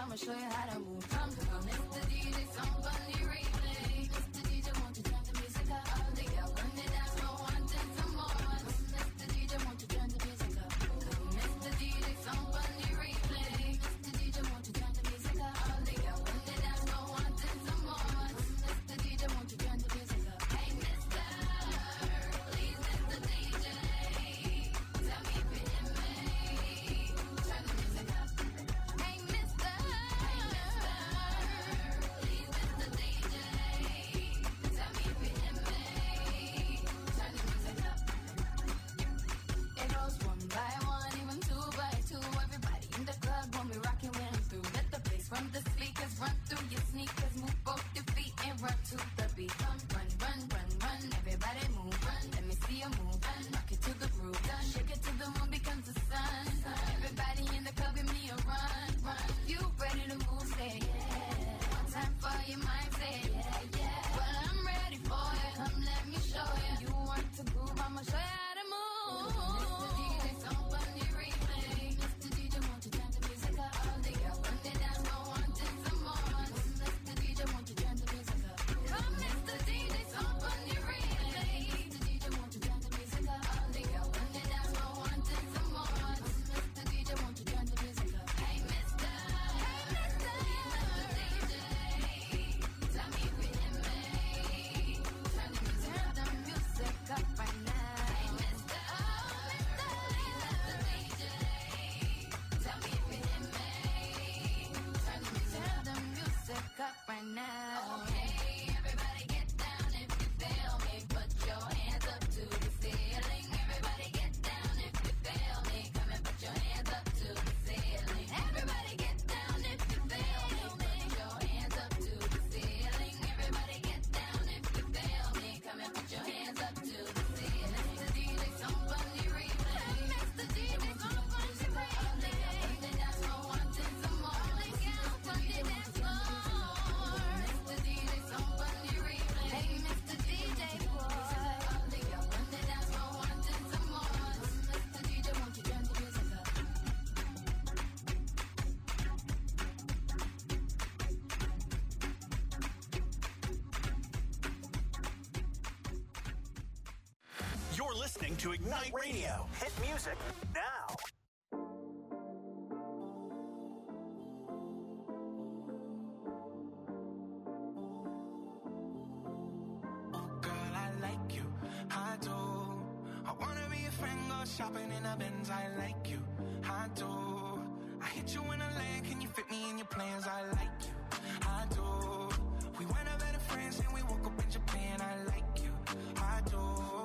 I'ma show you how to move. Come, Mr. DJ, somebody replay. Mr. DJ, won't you turn the music up? All the girls run it down, so wanting some more. Mr. DJ, won't you turn the music up? Come, Mr. DJ, somebody replay. Mr. DJ, won't you turn the music up? All the girls run it down, so wanting some more. Mr. DJ, won't you turn the music up? Hey, Mr. Please, Mr. DJ, tell me if you hear me. Turn the music up. Hey, Mr. Please, Mr. DJ, tell me if you hear me. Turn the music up. It goes one by one, even two by two. Everybody in the club when we rockin' when I'm through. Let the bass from the speakers run through your sneakers. Move both your feet and run to the beat. Run, run, run, run, run. Everybody move, run. Let me see you move. Run. Rock it to the groove. Done. Shake it till the moon becomes the sun. Everybody in the club, give me a run, run. You ready to move? Say yeah. One time for your mind, say yeah, yeah. Well, I'm ready for it. Come, let me show you. You want to groove? I'ma show you how to move. Mr. DJ, somebody replay. Mr. DJ, won't you turn the music up? All the girls run it down, so wanting some more. Mr. DJ, won't you turn the music up? Come, Mr. DJ, somebody replay. Mr. DJ, won't you turn the music up? All the girls run it down, so wanting some more. Mr. DJ, won't you turn the music up? Hey, Mr. DJ, tell me if you hear me. Turn the music up right now. Hey, Mr. DJ, tell me if you hear me. Turn the music up right now. Okay, everybody get down if you feel me. Put your hands up to the ceiling. Everybody get down if you feel me. Come and put your hands up to the ceiling. Everybody get down if you feel me. Put your hands up to the ceiling. Everybody get down if you feel me. Come and put your hands up to the ceiling. Mr. DJ, somebody replay. Mr. DJ, somebody replay. That's no wanting some more. Mr. DJ, somebody replay. Hey, Mr. DJ, boy. That's no wanting some more. Mr. DJ, won't you turn the music up? You're listening to Ignite Radio. Hit music now. Girl, I like you, I do. I wanna be a friend, go shopping in a Benz. I like you, I do. I hit you in a land, can you fit me in your plans? I like you, I do. We went up better friends and we woke up in Japan. I like you, I do.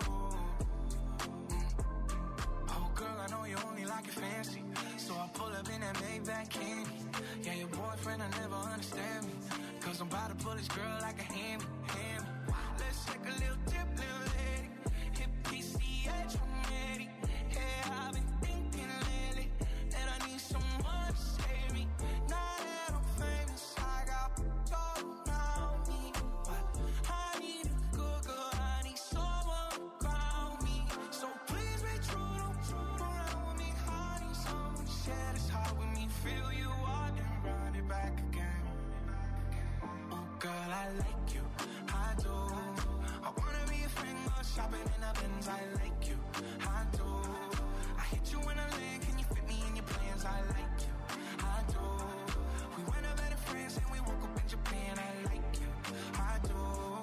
Oh girl, I know you only like it fancy, so I pull up in that Maybach candy. Yeah, your boyfriend will never understand me, cause I'm about to pull this girl like a hammy. Let's take a little dip, little lady. Hit PCH, I'm ready. Yeah, I've been thinking lately that I need someone to save me. Now that I'm famous, I got all around me, but I need a good girl, I need someone to ground me. So please be true, don't fool around with me. I need someone to share this heart with me. Feel you out and run it back again. Oh girl, I like you, I do. I wanna be a friend, go shopping in a Benz. I like you, I do. I hit you in a land, can you fit me in your plans? I like you, I do. We went up better friends and we woke up in Japan. I like you, I do.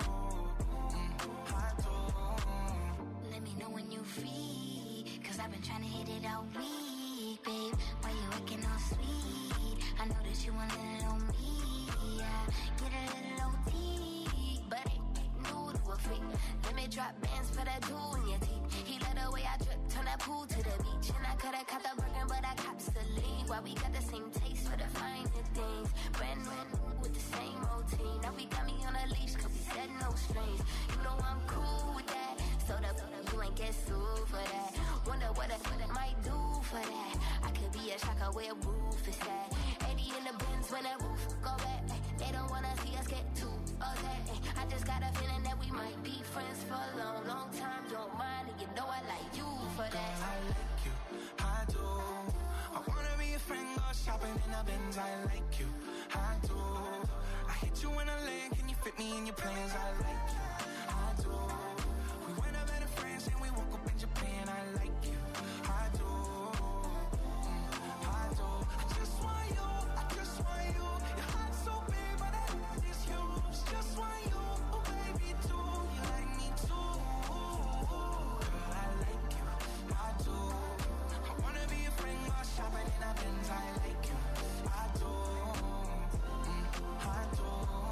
I do. Let me know when you free, cause I've been trying to hit it all week, babe. Why you acting all sweet? I know that you want a little on me, yeah. Get a little OT, but ain't new to a freak. Let me drop bands for that jewel in your teeth. He let the way I drip, turn that pool to the beach. And I could've caught the burger, but I cops the lead. Why we got the same taste for the finer things. Brand new with the same routine. Now we got me on a leash, cause we said no strings. You know I'm cool with that, so that you ain't get sued for that. Wonder what I might do for that. I could be a shocker where roof is at. 80 in the Benz when I in a Benz, I like you, I do. I hit you in a lane, can you fit me in your plans? I like you, I do. We went up in France and we woke up in Japan, I like you, I do. I do. I just want you, I just want you. Your heart's so big, but that is huge. Just want you, oh baby, too. You like me too. Girl, I like you, I do. I wanna be a friend while shopping in a Benz, I like you, I do. I do.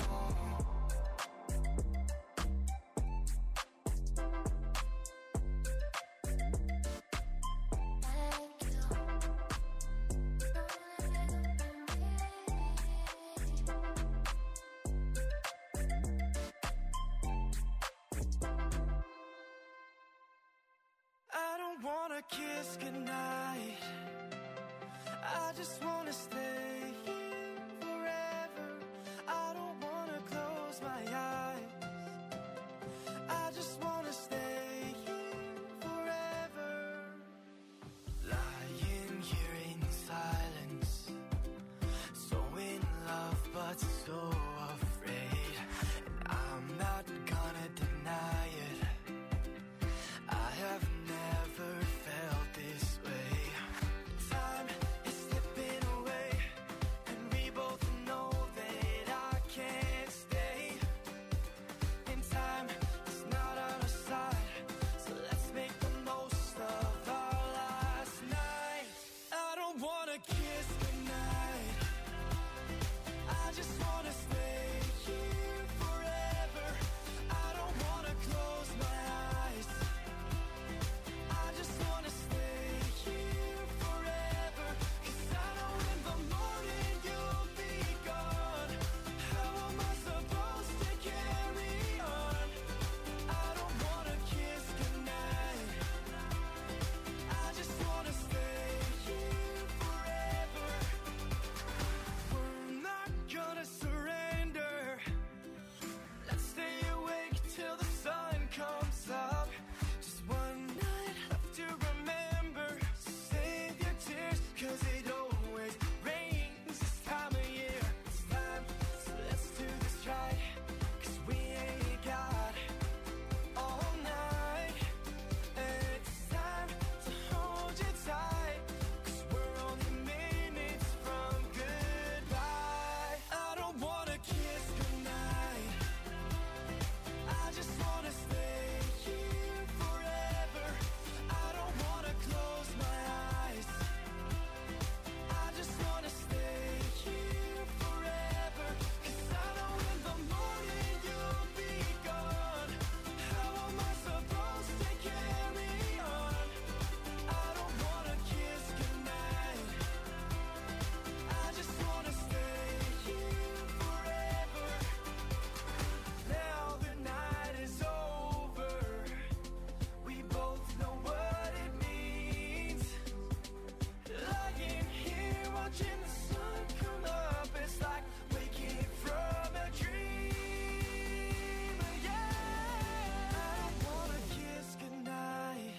I don't wanna kiss goodnight. I just wanna stay here forever. I don't wanna close my eyes. I just wanna stay here forever. Lying here in silence, so in love but so afraid. And I'm not gonna deny it, I have never felt this way. Time is slipping away, and we both know that I can't stay. And time is not on our side, so let's make the most of our last night. I don't wanna kiss goodnight, I just wanna stay here forever. I don't wanna close my eyes, I just wanna stay here forever. 'Cause I know in the morning you'll be gone. How am I supposed to carry on? I don't wanna kiss goodnight, I just wanna stay here forever. We're not gonna surrender, let's stay awake till the sun comes up. Just one night left to remember, so save your tears, 'cause it always rains this time of year. It's time, so let's do this right, 'cause we ain't got all night. And it's time to hold you tight, 'cause we're only minutes from goodbye. I don't wanna kiss goodnight, I just wanna stay here forever. I don't wanna close my eyes, I just wanna stay here forever. 'Cause I know in the morning you'll be gone. How am I supposed to carry on? I don't wanna kiss goodnight, I just wanna stay here forever. Now the night is over, we both know what it means. Lying here watching the sun come up, it's like waking from a dream. Yeah, I don't wanna kiss goodnight,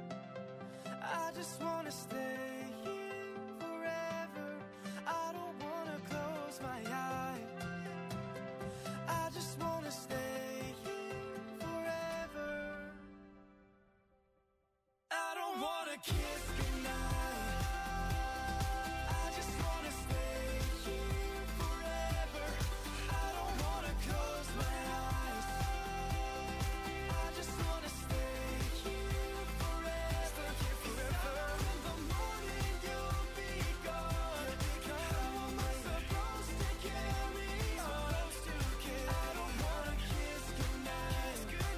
I just wanna stay here forever. I don't wanna close my eyes, I just wanna stay here forever. I don't wanna kiss goodnight, I just wanna stay here forever. I don't wanna close my eyes, I just wanna stay here forever. In the morning you'll be gone. How am I supposed to carry on? I don't wanna kiss goodnight,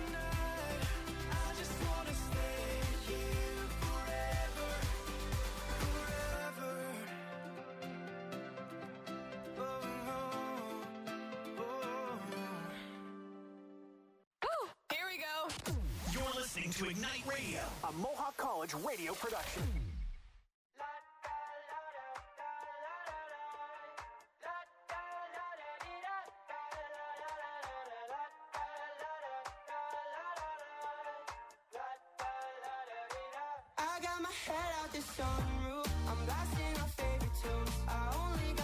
I just wanna stay here forever, forever. Oh. Here we go. You're listening to Ignite Radio, a Mohawk College radio production. I got my head out the sunroof, I'm blasting my favorite tunes. I only got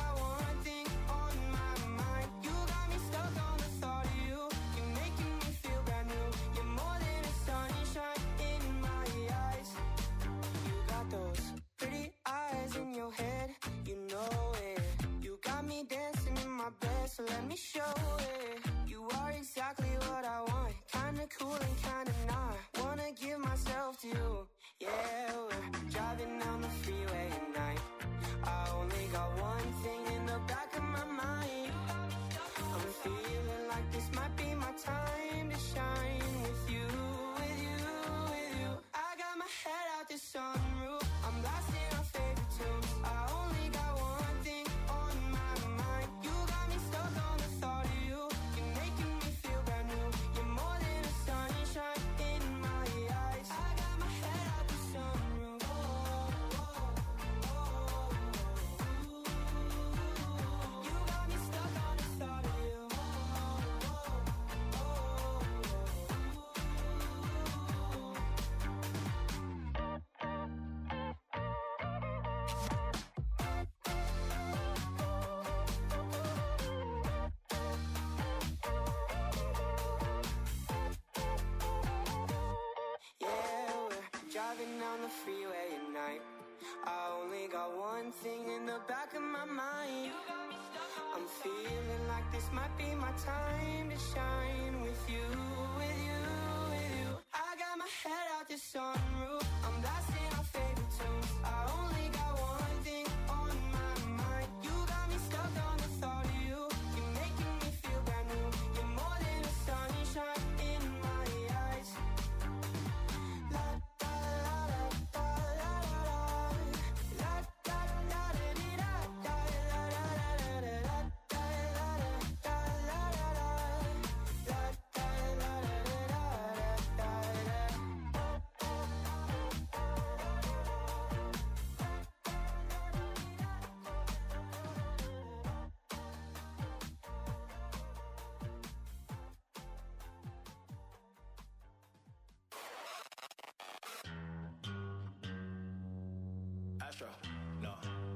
so let me show it. You are exactly what I want. Kinda cool and kinda not. Wanna give myself to you. Yeah, we're driving down the freeway at night. I only got one thing in the back of my mind. I'm feeling like this might be my time to shine with you, with you, with you. I got my head out the sunroof. I'm blasting our favorite tunes. I only got one thing on my mind. You got me stuck on the thought of you. You're making me feel brand new. You're more than a sunshine in my eyes. I got my head out the sunroof. You got me stuck on the thought of you. Yeah, we're driving down the freeway at night. I only got one thing in the back of my mind. I'm feeling like this might be my time to shine with you, with you, with you. I got my head out the sunroof. I'm blasting our favorite tunes. I only got one thing on my mind. You got me stuck on the thought of you. You're making me feel brand new. You're more than a sunshine in my eyes. La da la da da la la la da da da di da da la la la la la da la da la la la la da la la la Astro, no.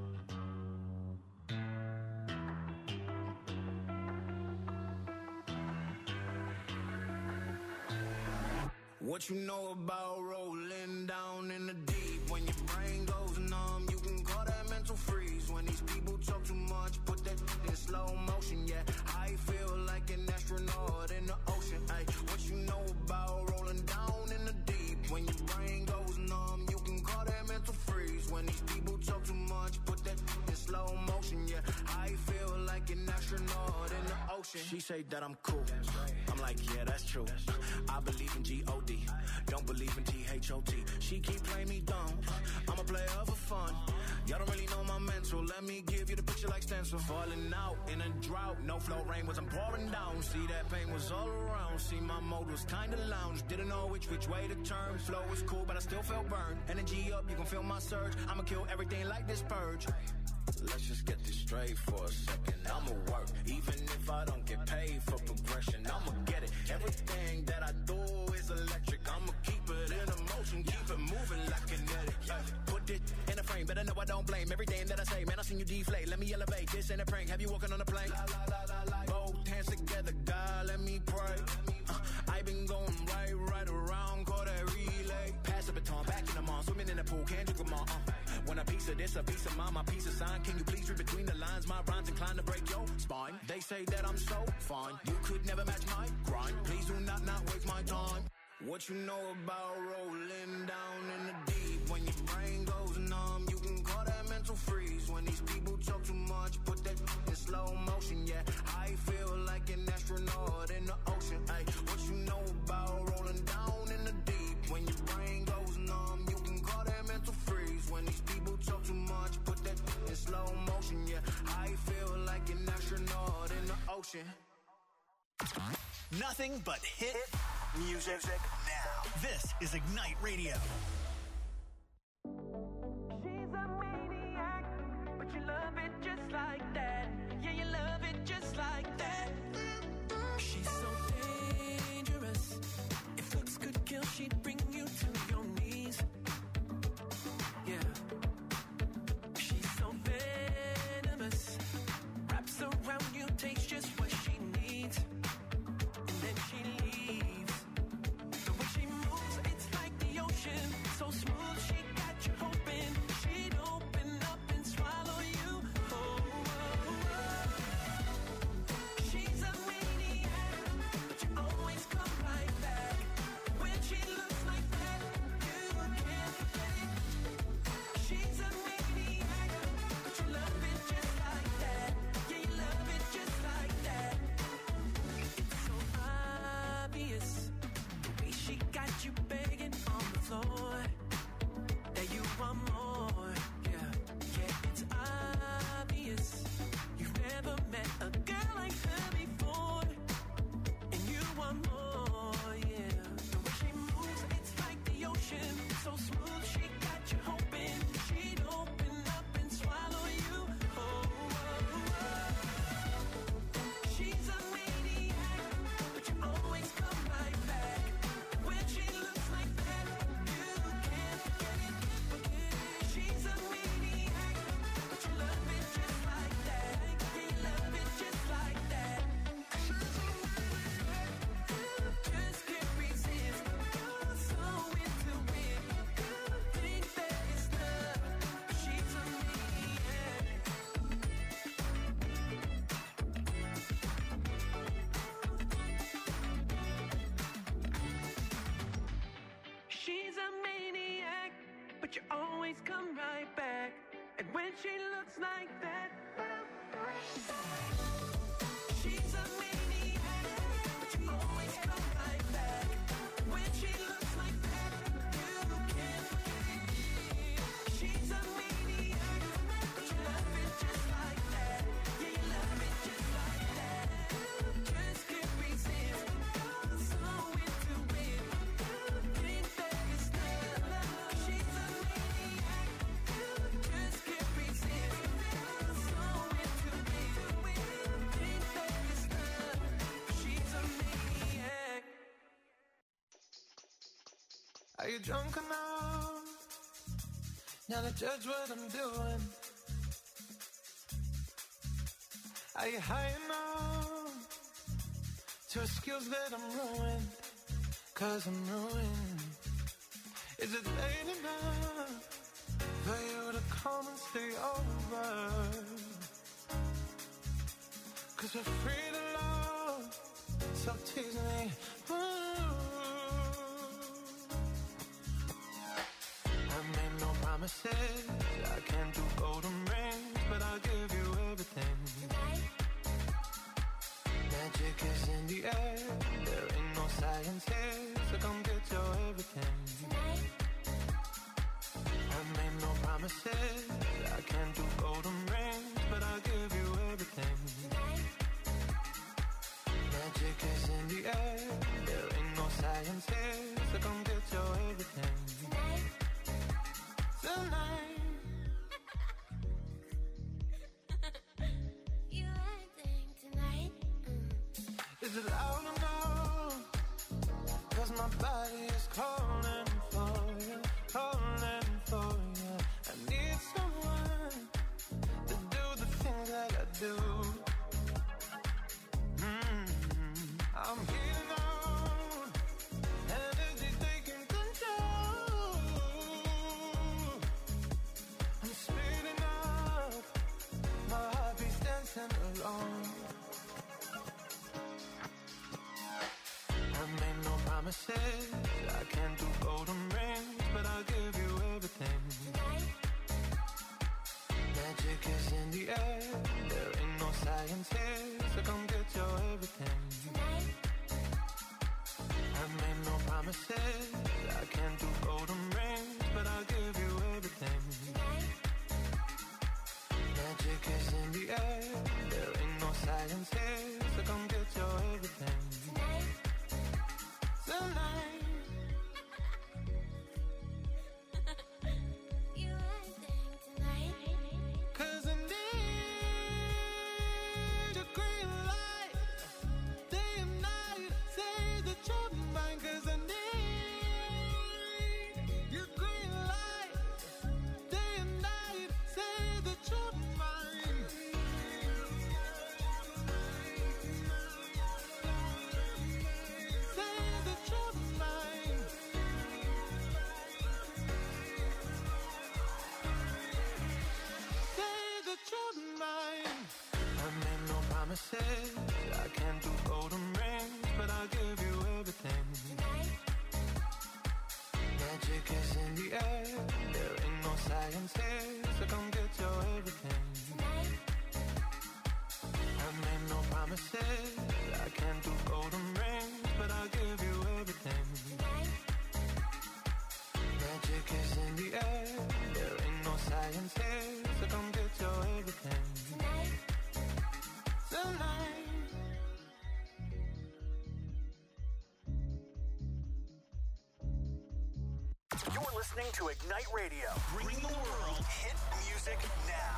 What you know about rolling down in the deep? When your brain goes numb, you can call that mental freeze. When these people talk too much, put that in slow motion, yeah. I feel like an astronaut in the ocean, ay. What you know about rolling down in the deep? When your brain goes numb, you can call that mental freeze. When these people talk too much, put that in slow motion, yeah. I feel like an astronaut in the ocean. She say that I'm cool. I'm like, yeah, that's true. I believe in G-O-D. Don't believe in T-H-O-T. She keep playing me dumb. I'm a player for fun. Y'all don't really know my mental. Let me give you the picture like stencil. Falling out in a drought. No flow rain wasn't pouring down. See, that pain was all around. See, my mode was kinda lounge. Didn't know which way to turn. Flow was cool, but I still felt burned. Energy up, you can feel my surge. I'ma kill everything like this purge. Let's just get this straight for a second. I'ma work, even if I don't get paid for progression. I'ma get it. Everything that I do is electric. I'ma keep it in motion, keep it moving like kinetic. Put it in a frame, better know I don't blame everything that I say. Man, I seen you deflate. Let me elevate. This ain't a prank. Have you walking on a plane? Both hands together, God, let me pray. I been going right around, call that relay. Pass the baton, back in the mall, swimming in the pool, can't drink them all. When a piece of this, a piece of mine, my piece of sign. Can you please read between the lines? My rhymes inclined to break your spine. They say that I'm so fine. You could never match my grind. Please do not waste my time. What you know about rolling down in the deep? When your brain goes numb, you can call that mental freeze. When these people talk too much, put that in slow motion, yeah. I feel like an astronaut in the ocean, ay. What you know about rolling down in the deep? When your brain goes numb, you can call that mental freeze. When these people talk too much, put that in slow motion, yeah. I feel like an astronaut in the ocean. Nothing but hit music now. This is Ignite Radio. She's a maniac, but you love it just like that. Yeah, you love it just like that. She's so dangerous. If looks could kill, she'd bring you to your knees. Yeah. She's so venomous. Wraps around you, takes just what she needs. And then she leaves. The way she moves, it's like the ocean. So but you always come right back. And when she looks like that, she's a maniac, but you always come right back. When she looks like that, you can't forget. She's a maniac, but you love it just like that. Yeah, you love it just like that. Just can't resist. You're so into it. Think that it's love. She's a maniac. Just can't resist. You're so into it. Think that it's love. She's a maniac. Are you drunk enough now to judge what I'm doing? Are you high enough to excuse that I'm ruined? 'Cause I'm ruined. Is it late enough for you to come and stay over? 'Cause we're free to love, so tease me. I made no promises, I can't do golden rings, but I'll give you everything. Magic is in the air, there ain't no science here, so come get your everything. I made no promises, I can't do golden rings, but I'll give you everything. Magic is in the air, there ain't no science here, so come get your everything. Tonight. You acting tonight? Is it loud enough? 'Cause my body is calling for you, calling for you. I need someone to do the things that I do. I'm heating on, energy taking control. I'm speeding up, my heartbeat's dancing alone. I made no promises, I can't do golden rings, but I'll give you everything. Magic is in the air, there ain't no science here, so come get your everything. I made no promises, I can't do golden rings, but I'll give you everything. Magic is in the air, there ain't no science here, so come get your everything. Tonight. You acting tonight? 'Cause I need your green light, day and night, say that you're mine. 'Cause I need your green light, day and night, say that you're mine. Say that you're mine. Say that you're mine. I made no promises, I can't do golden rings, but I'll give you everything. Magic is in the air, there ain't no science here, so come get your everything. I made no promises, I can't do golden rings, but I'll give you everything. Magic is in the air, there ain't no science here, so come get your everything. Tonight. You're listening to Ignite Radio. Bring the world hit music now.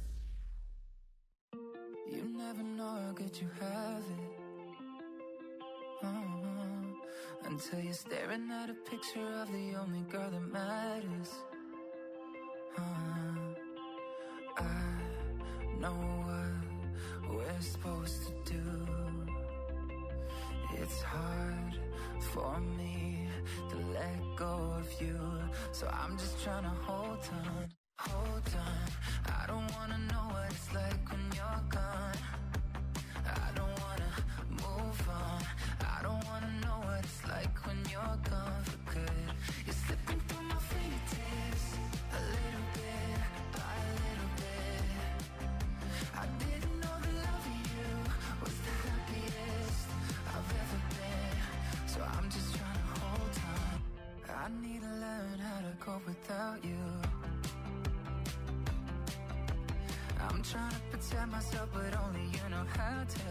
You never know how good you have it. Until you're staring at a picture of the only girl that matters. I know what we're supposed to do. It's hard for me to let go of you, so I'm just trying to hold on, hold on. I don't wanna know what it's like when you're gone. I don't wanna move on. I don't wanna know what it's like when you're gone for good. You're slipping through my fingertips. I'm trying to protect myself, but only you know how to.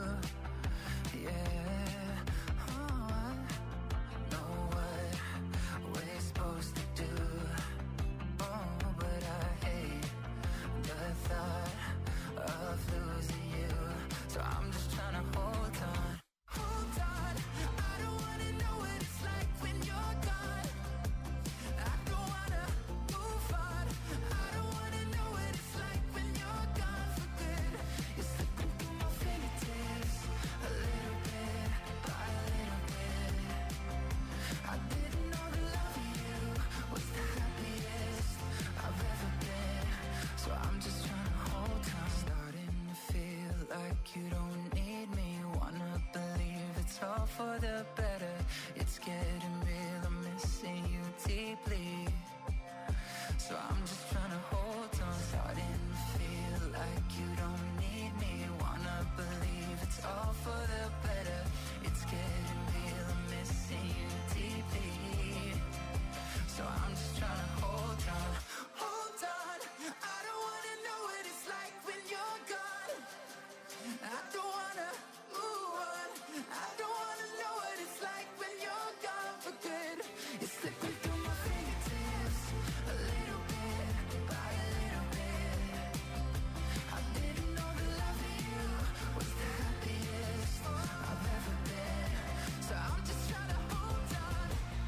Yeah, oh, I know what we're supposed to do. Oh, but I hate the thought of losing you. So I'm just trying to hold on. Hold on, I don't wanna know what it's like when you're gone. I don't wanna move on. I don't wanna know what it's like when you're gone for good. You're slipping through my fingertips, a little bit by a little bit. I didn't know the love of you was the happiest I've ever been. So I'm just trying to hold on. Starting to feel like you don't need me. Wanna believe it's all for the better. It's getting real, I'm missing you deeply. So I'm just trying to hold on. Starting to feel like you don't need me. Wanna believe it's all for the better. It's getting real, I'm missing you deeply. So I'm just trying to hold on. Hold on, I don't wanna know what it's like when you're gone. I don't wanna move on. I don't wanna know what it's like when you're gone for good. It's slipping through my fingertips, a little bit by a little bit. I didn't know the love of you was the happiest I've ever been. So I'm just trying to hold on.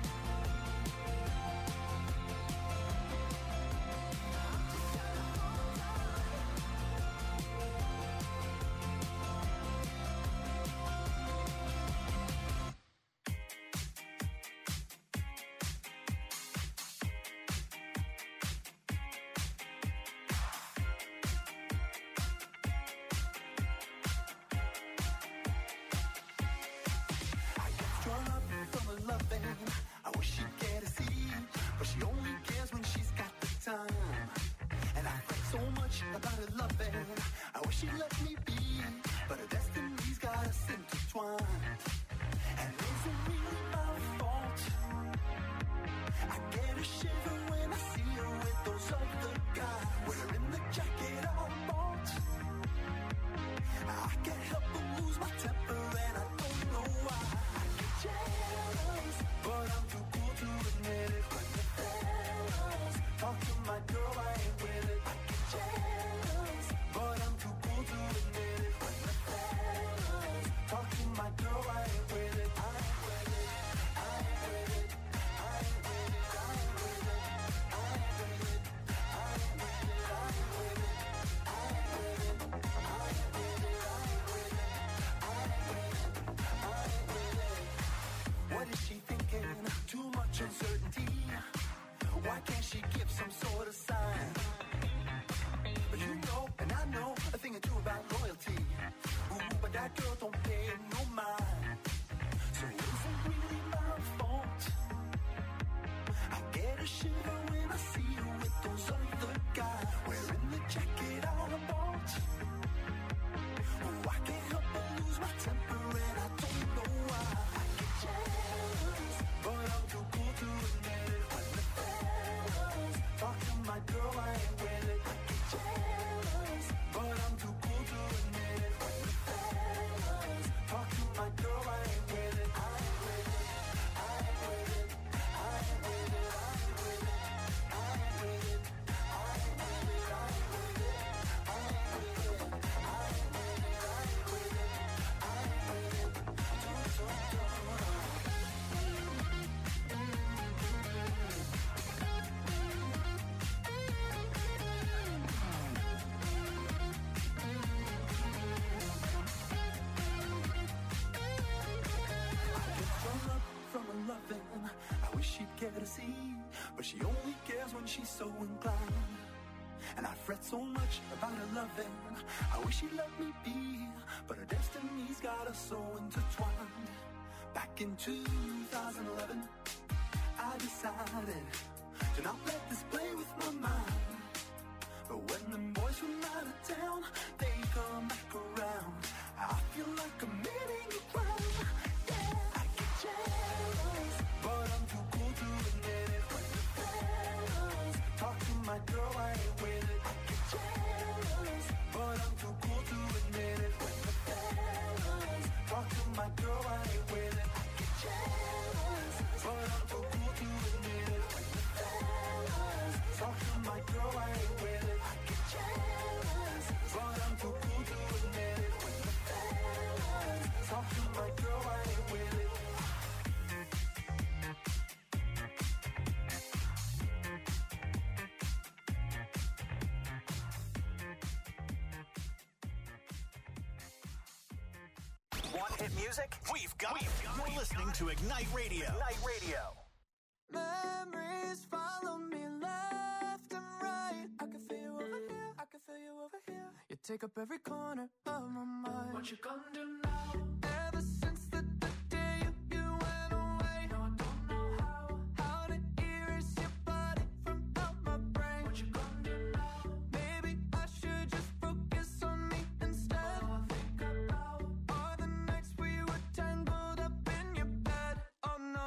I get strung up from a loving. I wish she'd get a see, but she only cares when she's got the time. And I fret so much about her loving. I wish she'd let me be, but her destiny's got us intertwined. And is it really my fault? I get a shiver when I see her with those other guys, wearing the jacket I bought. I can't help but lose my temper, and I don't know why. I get jealous, but I'm too cool to admit it. When the fellas talk to my girl, I ain't with it. I get jealous, but I'm too cool to admit it. When the fellas talk to my girl, I ain't with it. I ain't with it. I ain't with it. I ain't with it. I ain't with it. I ain't with it. I ain't with it. I ain't with it. I ain't with it. I ain't with it. I ain't with it. I ain't with it. I ain't with it. What is she thinking? Too much uncertainty. Why can't she give some sort of sign? But you know, and I know a thing or two about loyalty. Ooh, but that girl don't pay no mind. So is it really my fault? I get a shiver when I see her with those other guys, wearing the jacket I bought. Oh, I can't help but lose my temper, and I don't know why. I get jealous, but I'm too cool to admit it. When the fellas talk to my girl, I ain't with it. I get jealous, but I'm too cool to admit it. When the fellas talk to my girl, I ain't with it. I ain't with it. I ain't with it. I ain't with it. I ain't with it. I ain't with it. I ain't with it. I ain't with it. I ain't with it. I ain't with it. I ain't with it. I ain't with it. I ain't with it. I get strung up from a loving. I wish she'd care to see, but she only cares when she's so inclined. And I fret so much about her loving. I wish she'd let me be, but her destiny's got us so intertwined. Back in 2011, I decided to not let this play with my mind. But when the boys from out of town, they come back around, I feel like committing a crime. Yeah, I get jealous, but I'm too cool to admit it. When the fellas talk to my girl, I ain't with it. I get jealous, Want hit music? We've got it. You're listening to Ignite Radio. Ignite Radio. Memories follow me left and right. I can feel you over here. I can feel you over here. You take up every corner of my mind. What you gonna do now? Ever since the day you went away, no, I don't know how to erase your body from out my brain. What you gonna do now? Maybe I should just focus on me instead. All I think about are the nights we were tangled up in your bed. Oh no.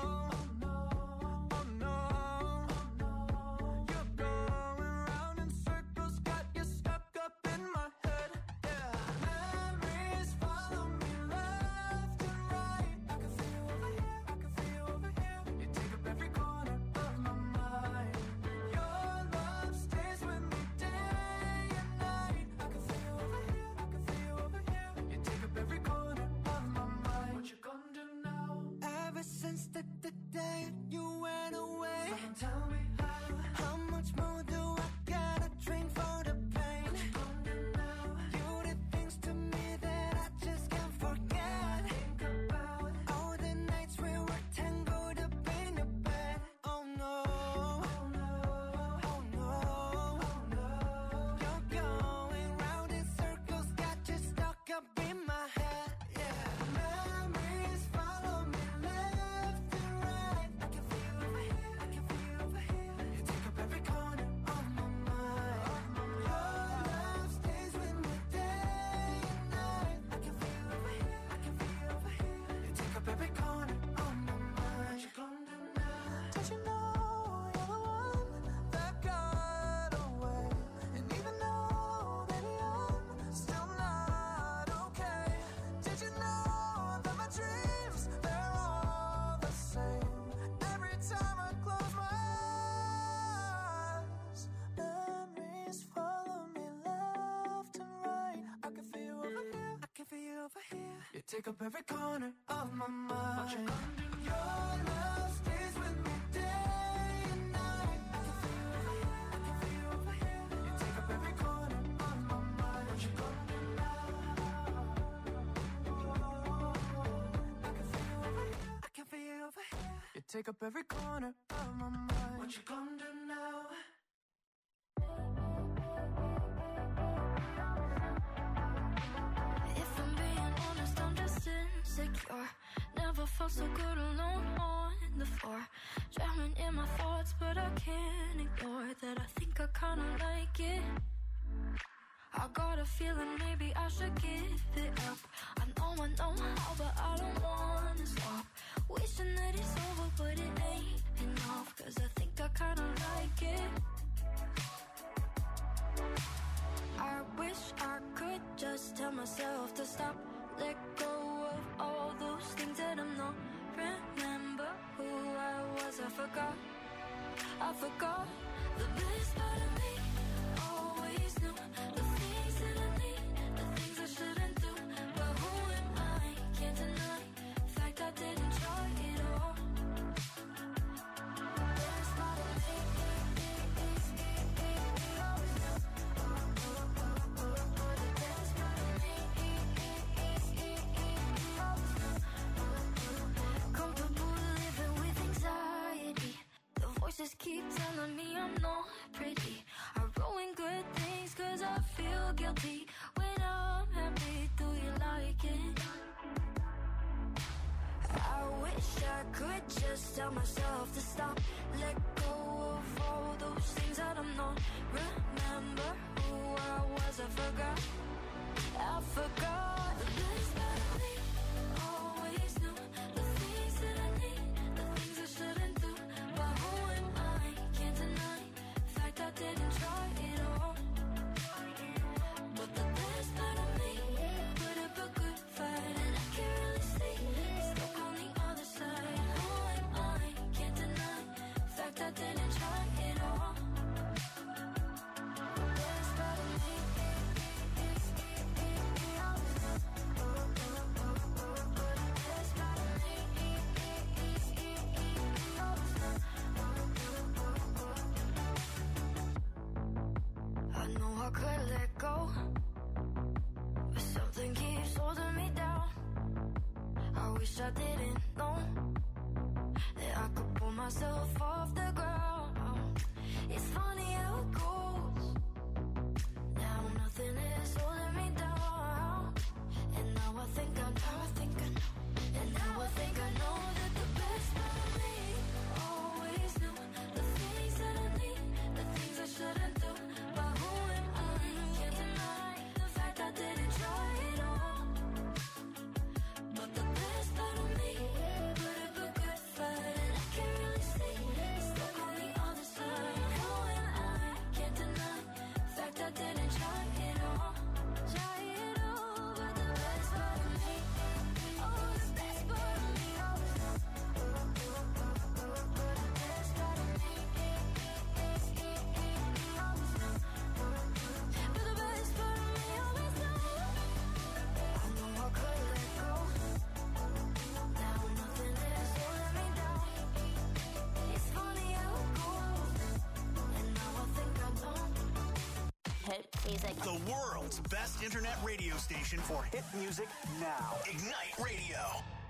Since the day you went away, tell me how much more do I gotta drink for the pain? You did things to me that I just can't forget. Think about all the nights we were tangled up in your bed. Oh no, oh no, oh no, oh no. You're going round in circles, got you stuck up in my head. Yeah, memories follow me left and right. I can feel you over here, I can feel you over here. You take up every corner of my mind. Your love stays with me day and night. I can feel you over here, I can feel you over here. You take up every corner of my mind. What you gonna do now? Did you know you're the one that got away? And even though, baby, I'm still not okay. Did you know that my dreams, they're all the same? Every time I close my eyes, memories follow me left and right. I can feel you over here, I can feel you over here. You take up every corner of my mind. What you gonna do? Your love stays with me day and night. I can feel you over here, I can feel you over here. You take up every corner of my mind. What you gonna do now? I can feel you over here, I can feel you over here. You take up every corner of my mind. What you gonna do now? If I'm being honest, I'm just insecure. Never felt so good alone on the floor. Drowning in my thoughts, but I can't ignore that. I think I kinda like it. I got a feeling maybe I should give it up. I know how, but I don't wanna stop. Wishing that it's over, but it ain't enough. Cause I think I kinda like it. I wish I could just tell myself to stop. Let go of all those things that I'm not. Remember who I was, I forgot. The best part of me always knew the things that I need, the things I shouldn't do. But who am I? Can't deny the fact I didn't try it all. The best part of me is always know. The best part of me is always know. Comfortable living with anxiety. The voices keep telling me I'm not pretty. I ruin good things cause I feel guilty. When I'm happy, do you like it? I wish I could just tell myself to stop. Let go of all those things that I'm not. Remember who I was, I forgot. The best part of me always knew the things that I need, the things I shouldn't do. But who am I? Can't deny the fact I didn't try it all. But the best part of me put up a good fight, and I can't really see it's stuck on the other side. Who am I? Can't deny the fact I didn't try it all. The best part of me is always know. The best part of me is always know. I know I could let go, but something keeps holding me down. wish I didn't know that I could pull myself off the ground. It's funny how it goes. Now nothing is holding me down. And now I think I know. And now I think I know that the best part of me always knew the things that I need, the things I shouldn't do. But who am I? Can't deny the fact I didn't try it all. But the best part of me put up a good fight, and I can't really see it's stuck on the other side. Who am I? Can't deny the fact I didn't try it all. Try it all, but the best part of me, oh, the best part of me, oh, the best part of me, but the best part of me always knows. I know I could let go. Now nothing is holding me down. It's funny how it goes. And now I think I don't. Hit music. The world's best internet radio station for hit music now. Ignite Radio.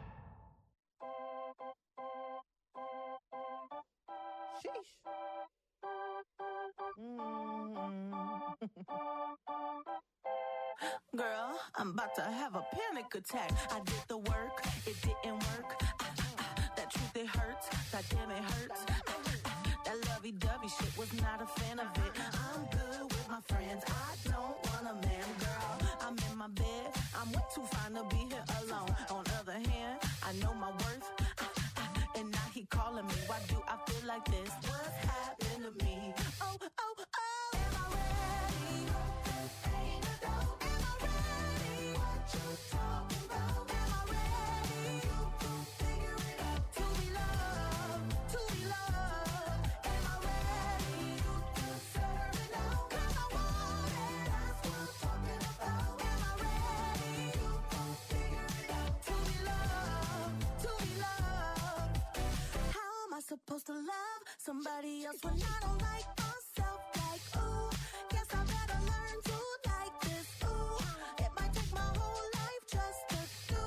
Girl, I'm about to have a panic attack. I did the work, it didn't work. That truth, it hurts. That damn, it hurts. That lovey-dovey shit, was not a fan of it. I'm good with my friends. I don't want a man, girl. I'm in my bed. I'm way too fine to be here alone. On the other hand, I know my worth. And now he calling me. Why do I feel like this? What's happened to me? Oh, oh, oh. Am I ready? Ain't a dope. Am I ready? What you talking about? Am I ready? You can figure it out. To be loved, to be loved. Am I ready? You deserve it now. 'Cause I want it. That's what I'm talking about. Am I ready? You can figure it out. To be loved, to be loved. How am I supposed to love somebody else when I don't like myself? Like, ooh, guess I better learn to like this. Ooh, it might take my whole life just to do.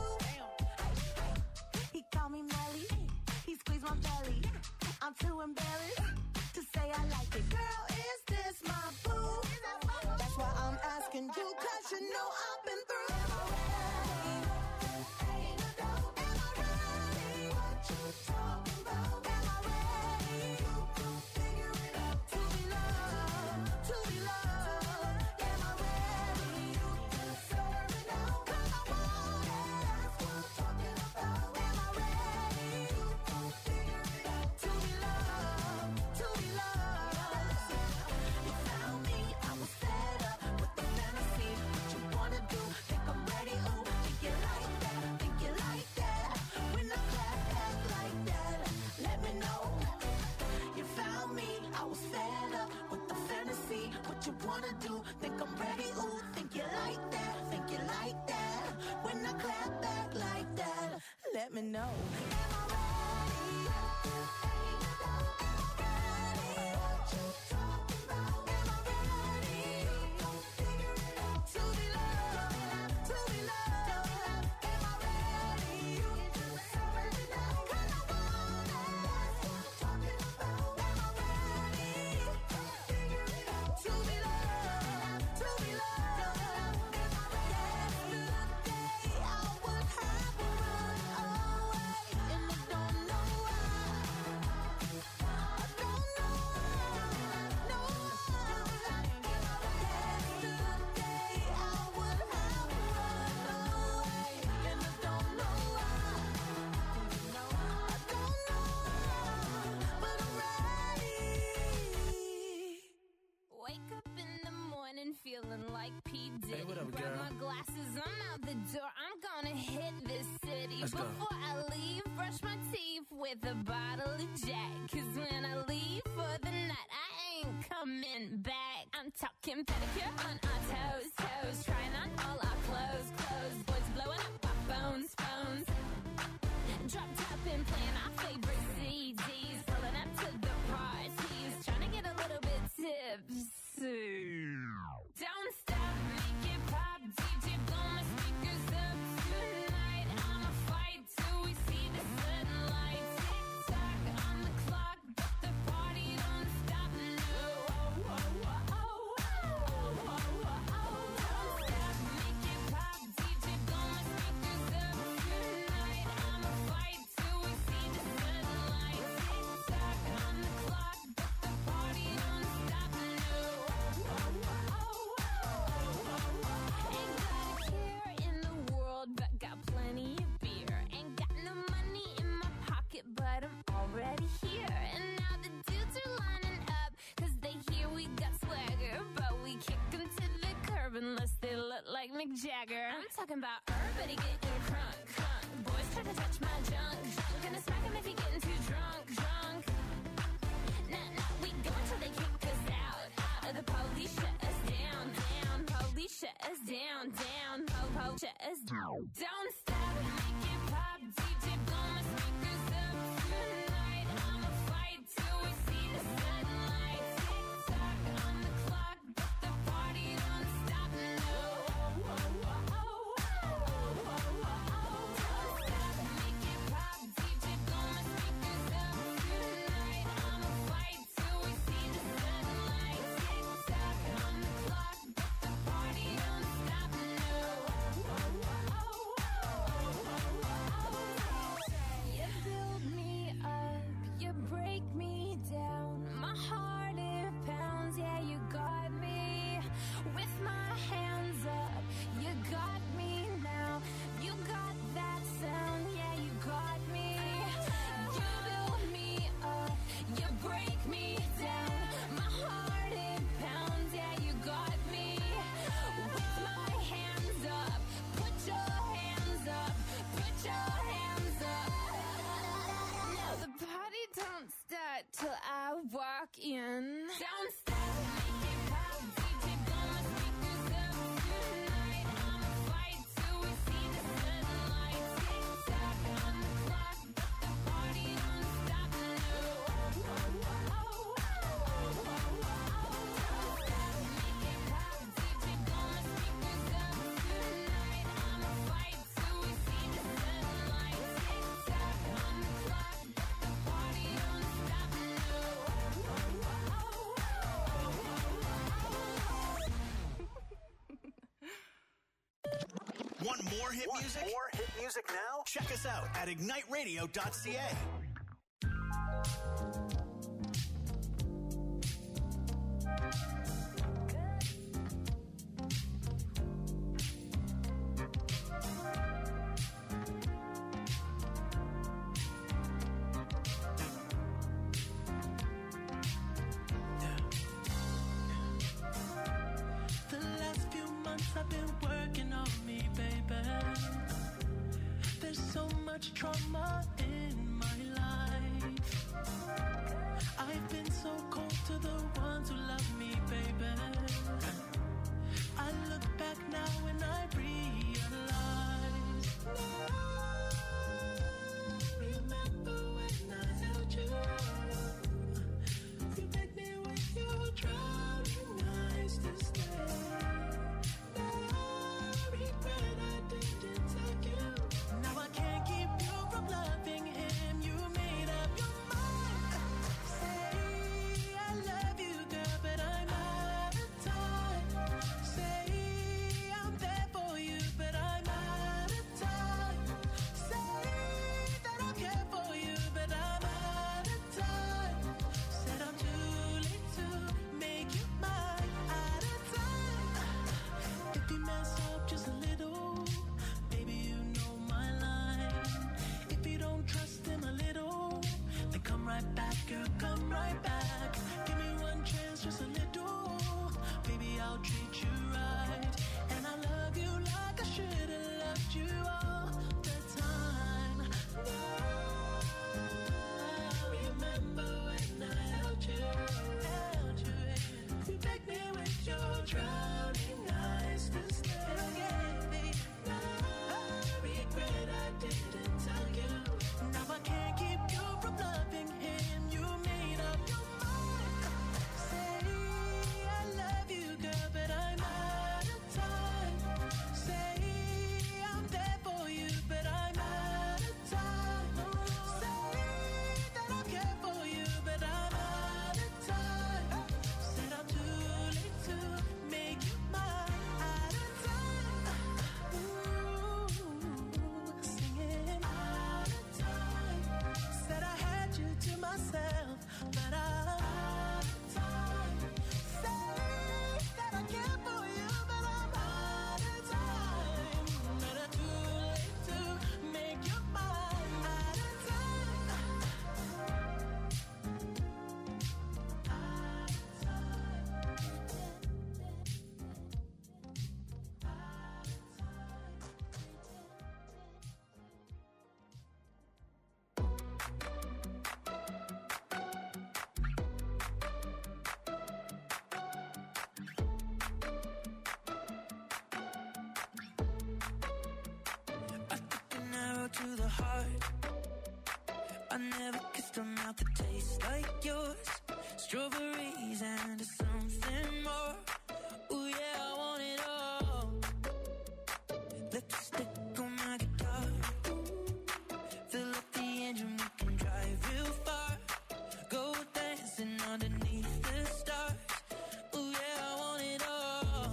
He called me Melly, he squeezed my belly. I'm too embarrassed to say I like it. Girl, is this my boo? That's why I'm asking you, 'cause you know I've been through. Am I ready? Ain't a dope. Am I ready? What you talking about? Am I ready? You can figure it out. To be loved, to be loved. Am I ready? You deserve it now. 'Cause I want it. That's what I'm talking about. Am I ready? You can figure it out. To be loved, to be loved. You found me, I was fed up with the fantasy. What you wanna do? Think I'm ready? Ooh, think you like that? Think you like that? When I clap back like that, let me know. You found me, I was fed up with the fantasy. What you wanna do? Think I'm ready? Ooh, think you like that? Think you like that? When I clap back like that, let me know. Am I ready? Ain't a doubt. Am I ready? What you talking about? Am I ready? You gon' figure it out. To be loved, to be loved. Am I ready? You deserve it now. 'Cause I want it. That's what I'm talking about. Am I ready? You gon' figure it out. To be loved, to be loved. Am I ready? Yesterday I would have run away, and I don't know why. I don't know why. No. Yesterday I would have run away, and I don't know why. I don't know why, but I'm ready. Wake up in the morning feeling like P. Diddy. what up, Grab girl? my glasses, I'm out the door. I'm gonna hit this city. Let's go. Before I leave, brush my teeth with a bottle of Jack. 'Cause when I leave for the night, I ain't coming back. I'm talking pedicure on our toes, toes. Trying on all our clothes, clothes. Boys blowing up our phones, phones. Drop top and playing our favorite CDs. Pulling up to the parties. Trying to get a little bit tipsy. Don't stop, make it pop. DJ blow my speakers up tonight. I'ma fight to Jagger. I'm talking about everybody getting crunk, crunk. Boys try to touch my junk, junk. Gonna smack him if he getting too drunk, drunk. Nah, nah, we go until they kick us out, out. The police shut us down, down. Police shut us down, down. Po-po shut us down. Don't stop, make it pop. DJ blow my speakers up tonight. I'ma fight till we see the sunlight. Tick-tock on the clock, but the party don't stop, no. Don't stop, make it pop. DJ blow my speakers up tonight. I'ma fight till we see the sunlight. Tick-tock on the clock, but the party don't stop, no. You build me up, you break me down. My heart it pounds, yeah, you got me. With my hands up, you got me now. You got that sound, yeah, you got me. You build me up, you break me down. My heart it pounds, yeah, you got me. With my hands up, put your hands up, put your hands up. Now the party don't start till I walk in. Don't stop, make it pop. DJ blow my speakers up tonight. I'ma fight till we see the sunlight. Tick-tock on the clock, but the party don't stop, no. Don't stop, make it pop. DJ blow my speakers up tonight. I'ma fight till we see the sunlight. Tick-tock on the clock, but the party don't stop, no. Want more hit music? More hit music now? Check us out at igniteradio.ca. The last few months I've been working on me, baby. There's so much trauma in my life. I've been so cold to the ones who love me, baby. I look back now and I realize. Remember when I held you? You made me with your drowning eyes to stay. Now I regret I didn't take you. Now I can't keep you from loving heart. I never kissed a mouth that tastes like yours. Strawberries and something more. Ooh yeah, I want it all. Lipstick on my guitar. Fill up the engine, we can drive real far. Go dancing underneath the stars. Ooh yeah, I want it all.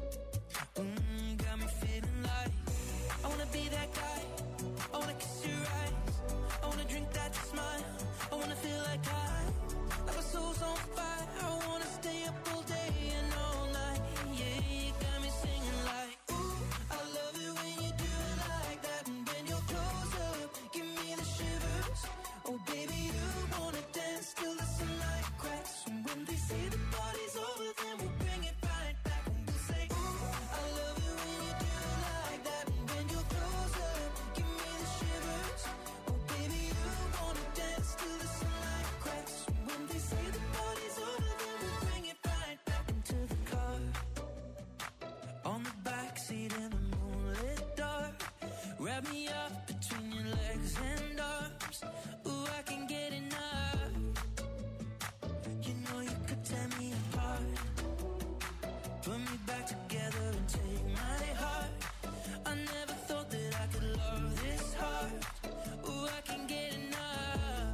Got me feeling like I wanna be that guy. I wanna kiss your eyes. I wanna drink that smile. I wanna feel like my soul's on fire. I wanna stay up all day and all night. Yeah, you got me singing like, ooh, I love it when you do it like that. And when you're close up, give me the shivers. Oh baby, you wanna dance till the sunlight cracks. And when they say the party's over, then we'll bring it right back. And we'll say, ooh, I love it when you do it like that. And when you're close up, give me the shivers. Oh baby, you wanna dance till the sunlight cracks. And when they say the party's over, then we'll bring it right back into the car. On the backseat in the moonlit dark. Wrap me up between your legs and arms. Ooh, I can get enough. You know you could tear me apart. Put me back together and take my heart. I never thought that I could love this hard. Ooh, I can get enough.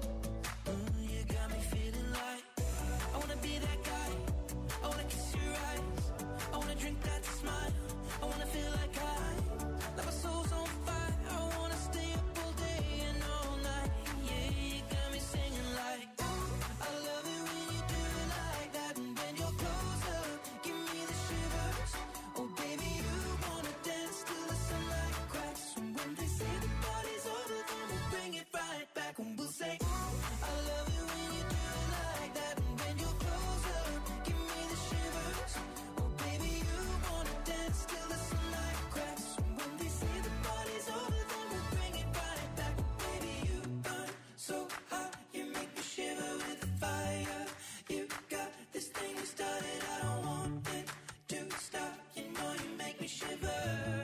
You got me feeling like I wanna be that guy. I wanna kiss your eyes. I wanna drink that smile. I wanna feel like my soul's on fire. I wanna stay up all day and all night. Yeah, you got me singing like, ooh, I love it when you do it like that. And when you're close up, give me the shivers. Oh baby, you wanna dance till the sunlight cracks. And when they say the party's over, then we'll bring it right back. And we'll say, ooh, I love it when you do it like that. And when you're close up, give me the shivers. Oh baby, you wanna dance till the sunlight cracks. And when they say the party's over, then we'll bring it right back. Baby, you burn so hot, you make me shiver with the fire. You got this thing you started, I don't want it to stop. You know you make me shiver.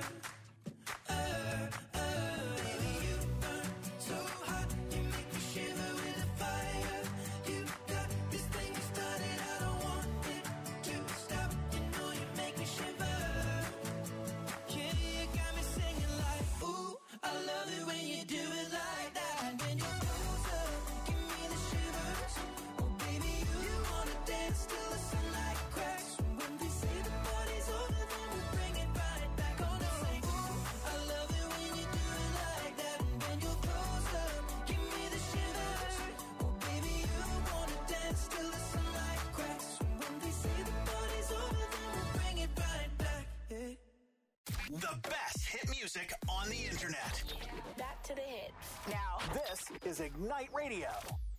Baby, you burn so hot, you make me shiver with the fire. You got this thing you started, I don't want it to stop. You know you make me shiver. Yeah, you got me singing like, ooh, I love it when you do it like that. And when you're close up, give me the shivers. Oh baby, you wanna dance till the sunlight cracks. And when they say the party's over, then we'll bring it right back. Gonna say, ooh, I love it when you do it like that. And when you're close up, give me the shivers. Oh baby, you wanna dance till the sunlight cracks. And when they say the party's over, then we'll bring it right back. Yeah. The best hit music on the internet. Back to the hits. Now, this is Ignite Radio.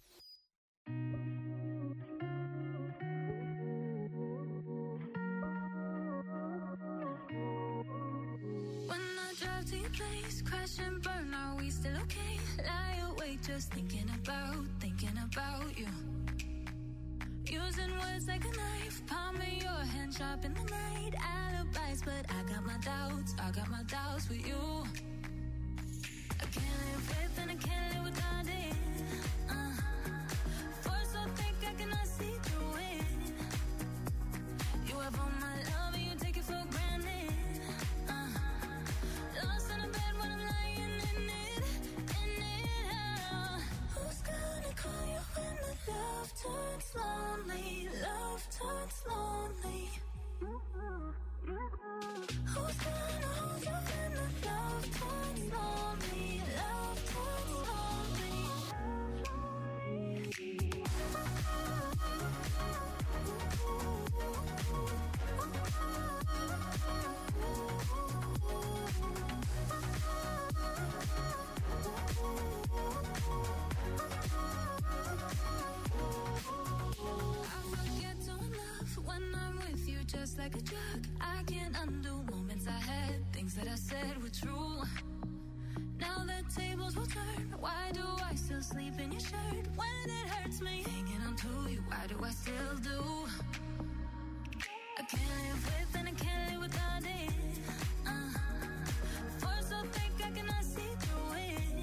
When I drive to your place, crash and burn, are we still okay? Lie awake just thinking about you. Using words like a knife, palm of your hand sharp in the night. Alibis, but I got my doubts with you. I can't live with and I can't live without it. Force so thick I cannot see through it. You have all my love and you take it for granted. Lost in a bed when I'm lying in it. Who's gonna call you when the love turns lonely? Love turns lonely. Who's gonna hold you when the love turns lonely? Love turns lonely. Just like a drug, I can't undo moments I had. Things that I said were true. Now the tables will turn. Why do I still sleep in your shirt when it hurts me? Hanging on to you, why do I still do? I can't live with and I can't live without it. Force so thick I cannot see through it.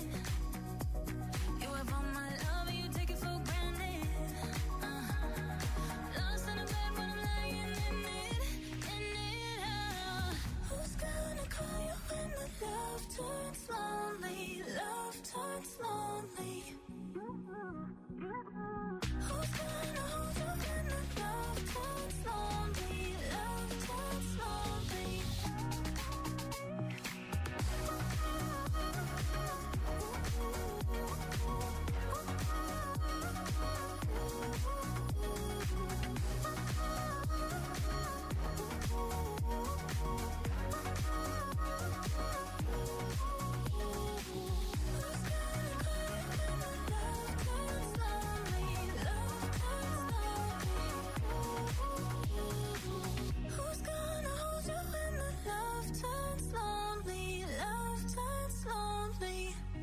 Who's gonna hold you when the love turns lonely? Love turns lonely. Who's gonna hold you when the love turns lonely? Love turns lonely.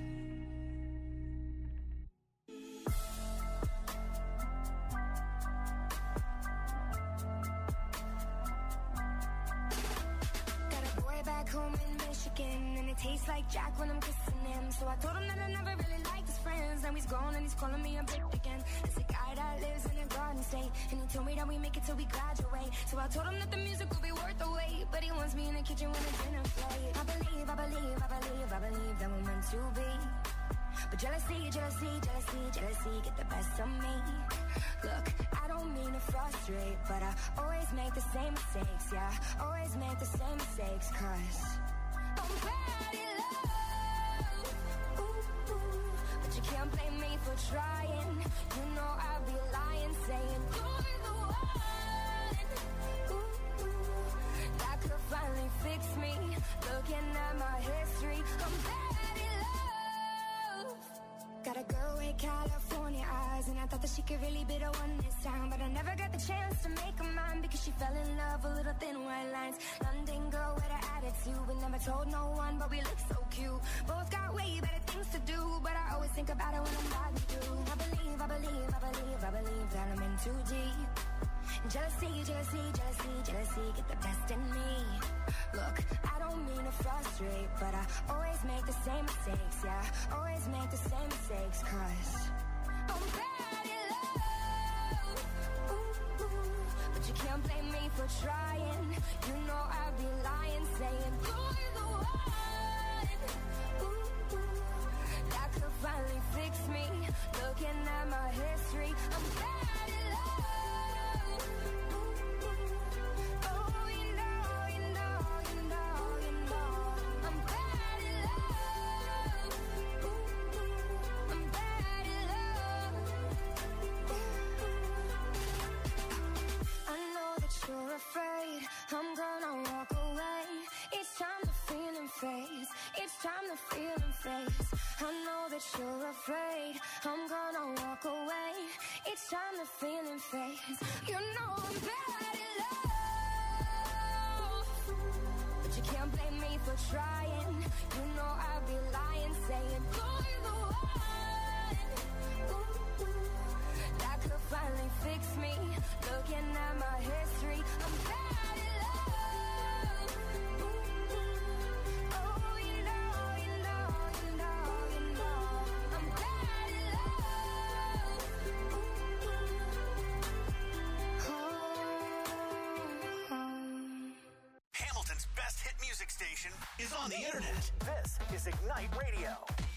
Got a boy back home in Michigan, and it tastes like Jack when I'm kissing him. So I told him that I never really liked his friends. Now he's gone and he's calling me a bitch again. It's a guy that lives in a garden state, and he told me that we make it till we graduate. So I told him that the music will be worth the wait, but he wants me in the kitchen when it's dinner plate. I believe that we're meant to be. But jealousy get the best of me. Look, I don't mean to frustrate, but I always make the same mistakes, yeah. Always make the same mistakes, 'cause I'm bad in love. Ooh, ooh. But you can't blame me for trying. You know I'd be lying, saying you're the one. Ooh, ooh. That could finally fix me. Looking at my history, I'm bad in love. Got a girl with California eyes, and I thought that she could really be the one this time, but I never got the chance to make her mine because she fell in love with little thin white lines. London girl with an attitude, we never told no one, but we look so cute. Both got way better things to do, but I always think about it when I'm riding through. I believe that I'm in too deep. Jealousy get the best in me. Look, I don't mean to frustrate, but I always make the same mistakes, yeah. Always make the same mistakes, 'cause I'm bad in love. Ooh, ooh. But you can't blame me for trying. You know I'd be lying, saying you're the one. Ooh, ooh. That could finally fix me. Looking at my history, I'm bad in love. Ooh, ooh. Oh, you know, I'm bad in love. Ooh, ooh. I'm bad in love. I know that you're afraid I'm gonna walk away. It's time to feel and face. It's time to feel and face. I know that you're afraid I'm gonna walk away. It's time to feel and face. You know I'm bad in love, but you can't blame me for trying. You know I'd be lying, saying you're the one. Ooh, ooh. That could finally fix me. Looking at my history, I'm bad in love. Ooh, ooh. Oh, you know, I'm bad in love. Ooh, ooh. Hamilton's best hit music station is on the internet. This is Ignite Radio.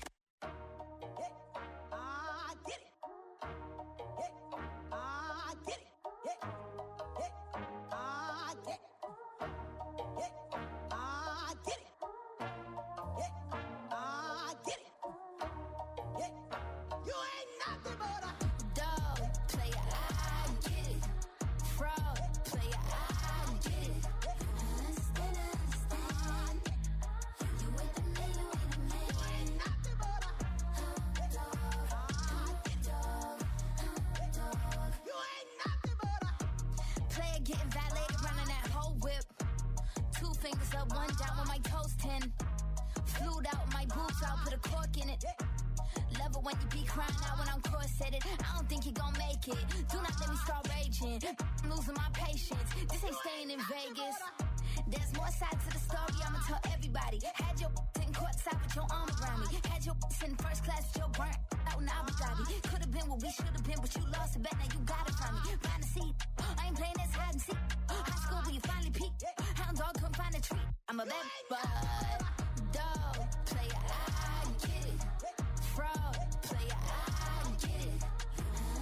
Getting violated, running that whole whip. 2 fingers up, 1 down with my toes 10. Flued out my boobs, I'll put a cork in it. Love it when you be crying out when I'm corseted. I don't think you gon' make it. Do not let me start raging. I'm losing my patience. This ain't staying in Vegas. There's more sides to the story, I'ma tell everybody. Had your in courtside with your arm around me. Had your in first class with your burnt out in Abu Dhabi. Could've been what we should've been, but you lost a bet, now you got it from me. Find a seat, I ain't playing this hide and seek. High school where you finally peak. Hound dog couldn't find a treat. I'm a bad bud. Dog, player, I get it. Fraud, player, I get it.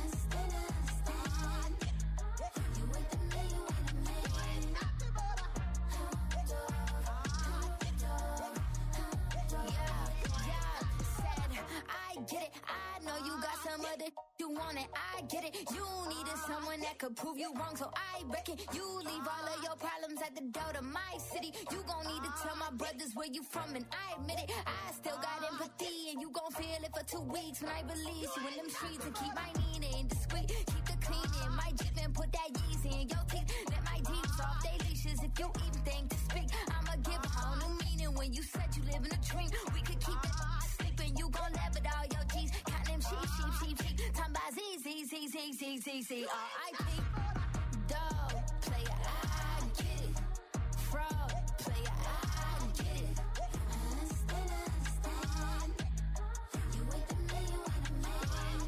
I get it. I know you got some other you want it, I get it. You needed someone that could prove you wrong, so I reckon you leave all of your problems at the door to my city. You gon' need to tell my brothers where you from, and I admit it. I still got empathy, and you gon' feel it for 2 weeks when I release you in them streets and keep my Nina indiscreet. Keep the cleaning, my Jeep and put that Yeezy in your teeth. Let my Jeeps off they leashes if you even think to speak. I'ma give a whole new meaning when you said you live in a dream. We could keep it sleeping, you gon' laugh at all your G's. Count them sheep. Time by Z, R.I.P. Dog, player, I get it. Fraud, player, I get it. Understand. You wait for me, you want a man.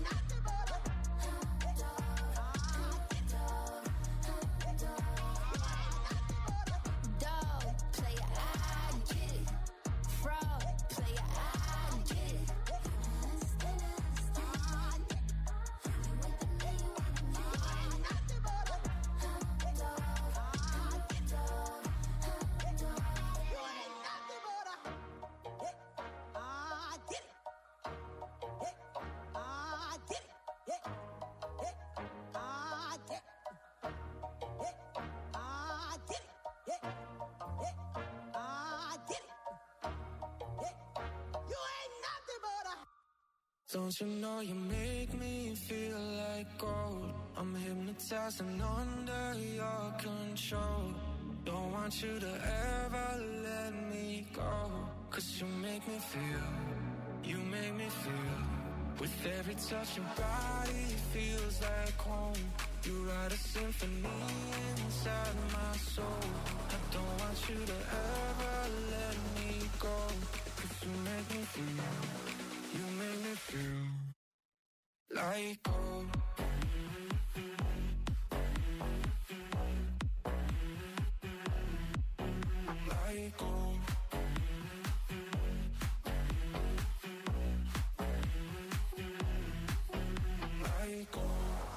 Dog, player, I get it. Fraud, player, I get it. Don't you know you make me feel like gold? I'm hypnotized and under your control. Don't want you to ever let me go. 'Cause you make me feel, you make me feel. With every touch your body feels like home. You write a symphony inside my soul. I don't want you to ever let me go. 'Cause you make me feel, you make me feel like gold. Like gold. Like gold.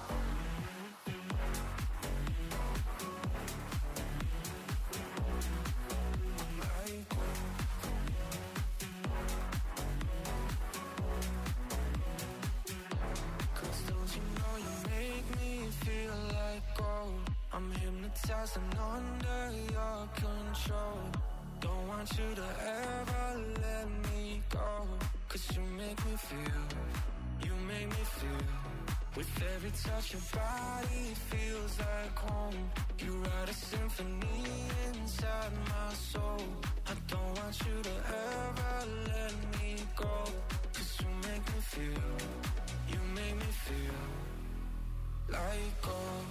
I'm hypnotized and under your control. Don't want you to ever let me go. 'Cause you make me feel, you make me feel. With every touch your body feels like home. You write a symphony inside my soul. I don't want you to ever let me go. 'Cause you make me feel, you make me feel like gold.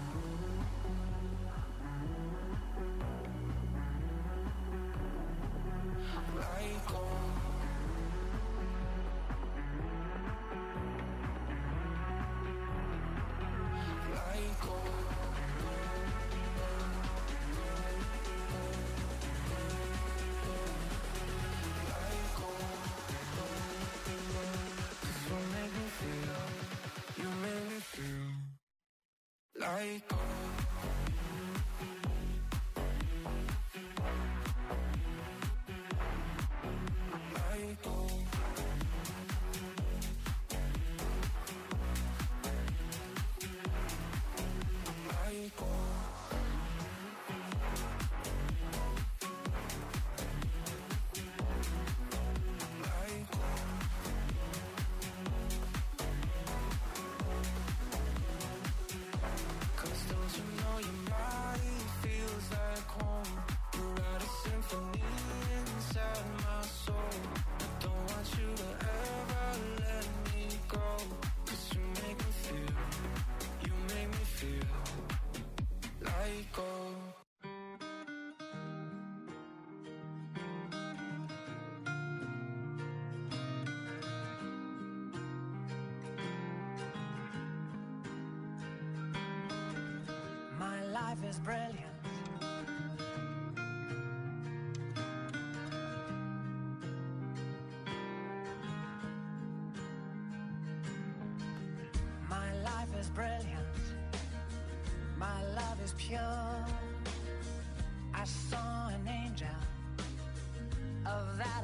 Like gold. Like gold. Like gold. 'Cause you make me feel, you make me feel like gold. Like gold. Like gold. Like gold. 'Cause don't you know your body feels like home? You write a symphony inside my soul. I don't want you to ever let me go. 'Cause you make me feel, you make me feel like gold. My life is brilliant. My life is brilliant. My love is pure. I saw an angel of that